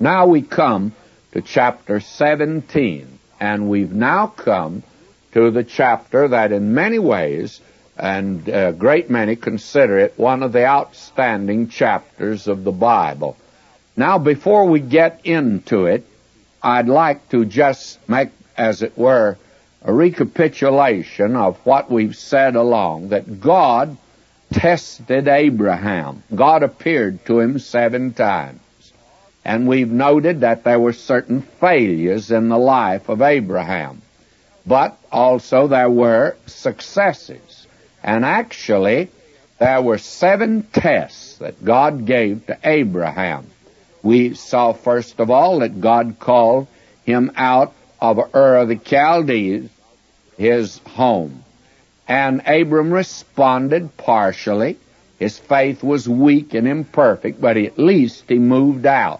Now we come to chapter 17, and we've now come to the chapter that in many ways, and a great many consider it one of the outstanding chapters of the Bible. Now, before we get into it, I'd like to just make, as it were, a recapitulation of what we've said along, that God tested Abraham. God appeared to him 7 times. And we've noted that there were certain failures in the life of Abraham. But also there were successes. And actually, there were 7 tests that God gave to Abraham. We saw, first of all, that God called him out of Ur of the Chaldees, his home. And Abram responded partially. His faith was weak and imperfect, but at least he moved out.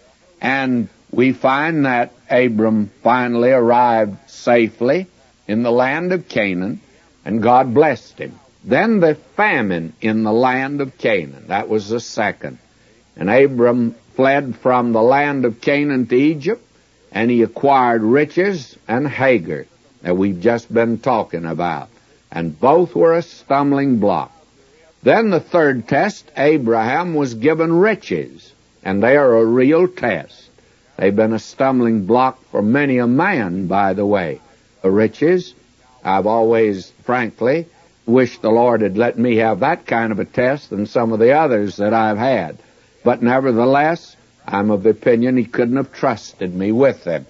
And we find that Abram finally arrived safely in the land of Canaan, and God blessed him. Then the famine in the land of Canaan, that was the second. And Abram fled from the land of Canaan to Egypt, and he acquired riches and Hagar, that we've just been talking about. And both were a stumbling block. Then the third test, Abraham was given riches, and they are a real test. They've been a stumbling block for many a man, by the way. The riches, I've always, frankly, wished the Lord had let me have that kind of a test than some of the others that I've had. But nevertheless, I'm of the opinion he couldn't have trusted me with them.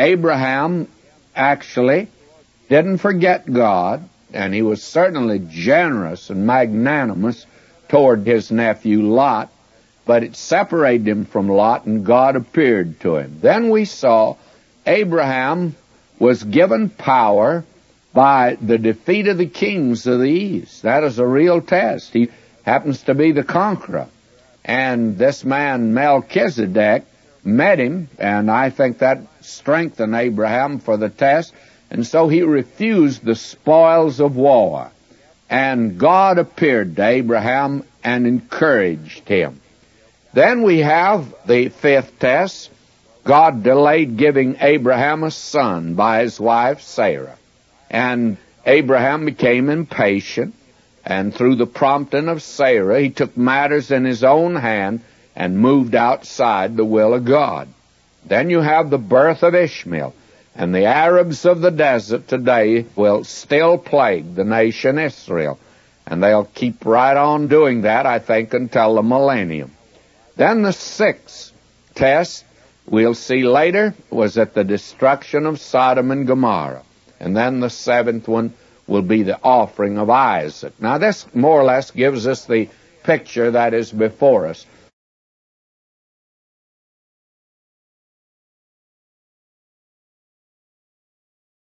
Abraham actually didn't forget God, and he was certainly generous and magnanimous toward his nephew Lot, but it separated him from Lot, and God appeared to him. Then we saw Abraham was given power by the defeat of the kings of the east. That is a real test. He happens to be the conqueror. And this man Melchizedek met him, and I think that strengthened Abraham for the test. And so he refused the spoils of war. And God appeared to Abraham and encouraged him. Then we have the 5th test. God delayed giving Abraham a son by his wife Sarah. And Abraham became impatient, and through the prompting of Sarah, he took matters in his own hand and moved outside the will of God. Then you have the birth of Ishmael. And the Arabs of the desert today will still plague the nation Israel. And they'll keep right on doing that, I think, until the millennium. Then the 6th test, we'll see later, was at the destruction of Sodom and Gomorrah. And then the 7th one will be the offering of Isaac. Now this more or less gives us the picture that is before us.